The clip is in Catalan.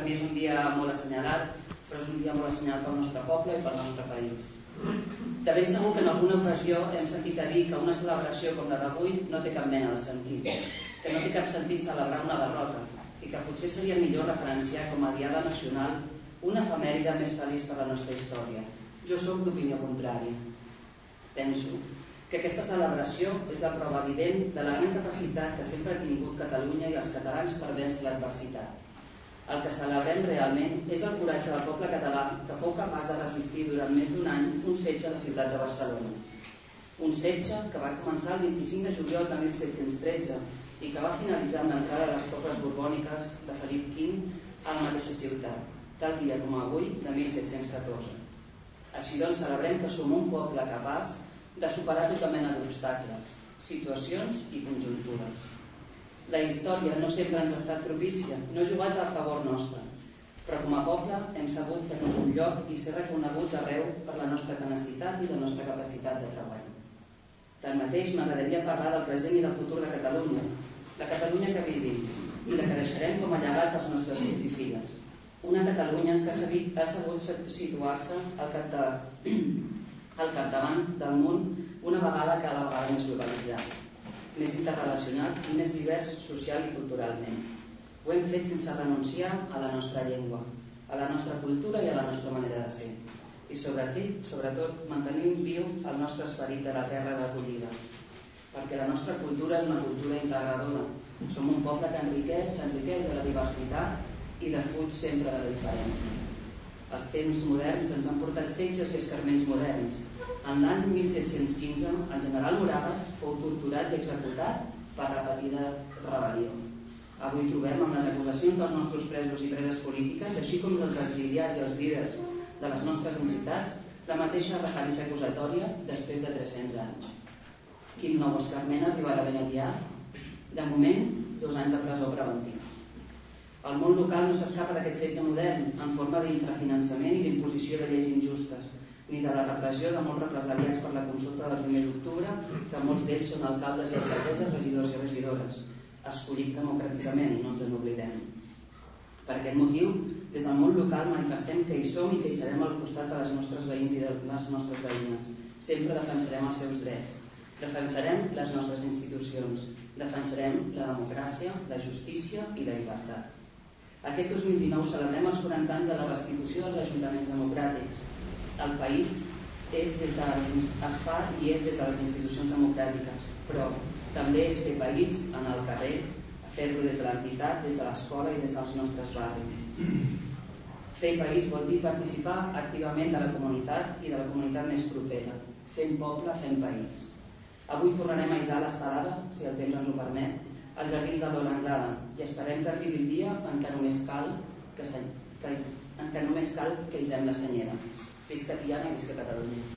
mi és un dia molt assenyalat, però és un dia molt assenyalat pel nostre poble i pel nostre país. De ben segur que en alguna ocasió hem sentit a dir que una celebració com la d'avui no té cap mena de sentit, que no té cap sentit celebrar una derrota i que potser seria millor referenciar com a Diada Nacional una efemèride més feliç per la nostra història. Jo soc d'opinió contrària. Penso que aquesta celebració és la prova evident de la gran capacitat que sempre ha tingut Catalunya i els catalans per vèncer l'adversitat. El que celebrem realment és el coratge del poble català que fou capaç de resistir durant més d'un any un setge a la ciutat de Barcelona. Un setge que va començar el 25 de juliol de 1713 i que va finalitzar amb l'entrada de les tropes borbòniques de Felip V a la mateixa ciutat, tal dia com avui de 1714. Així doncs celebrem que som un poble capaç de superar tota mena d'obstacles, situacions i conjuntures. La història no sempre ens ha estat propícia, no ha jugat a favor nostre, però com a poble hem sabut fer-nos un lloc i ser reconeguts arreu per la nostra tenacitat i la nostra capacitat de treball. Tanmateix, m'agradaria parlar del present i del futur de Catalunya, la Catalunya que vivim i la que deixarem com a llegat als nostres fills i filles. Una Catalunya que ha sabut situar-se al capdavant del món una vegada cada vegada més globalitzat, més interrelacionat i més divers social i culturalment. Ho hem fet sense renunciar a la nostra llengua, a la nostra cultura i a la nostra manera de ser. I sobretot mantenim viu el nostre esperit de la terra d'acollida, perquè la nostra cultura és una cultura integradora. Som un poble que s'enriqueix de la diversitat i defuig sempre de la diferència. Els temps moderns ens han portat setges i escarments moderns. En l'any 1715, el general Moragas fou torturat i executat per repetida rebel·lió. Avui trobem amb les acusacions dels nostres presos i preses polítiques, així com dels exiliats i els líders de les nostres entitats, la mateixa referència acusatòria després de 300 anys. Quin nou escarment arribarà ben aviat? De moment, 2 anys de presó preventiva. El món local no s'escapa d'aquest setge modern en forma d'infrafinançament i d'imposició de lleis injustes, ni de la repressió de molts represaliats per la consulta del 1 d'octubre, que molts d'ells són alcaldes i alcaldesses, regidors i regidores, escollits democràticament, no ens en oblidem. Per aquest motiu, des del món local manifestem que hi som i que hi serem al costat de les nostres veïns i de les nostres veïnes. Sempre defensarem els seus drets, defensarem les nostres institucions, defensarem la democràcia, la justícia i la llibertat. Aquest 2019 celebrem els 40 anys de la restitució dels ajuntaments democràtics. El país es fa i és des de les institucions democràtiques, però també és fer país en el carrer, fer-lo des de l'entitat, des de l'escola i des dels nostres barris. Fer país vol dir participar activament de la comunitat i de la comunitat més propera. Fent poble, fent país. Avui tornarem a hissar l'estelada, si el temps ens ho permet, als jardins de l'Ola Anglada i esperem que arribi el dia en què només cal que hissem la senyera. Visca Tiana i visca Catalunya.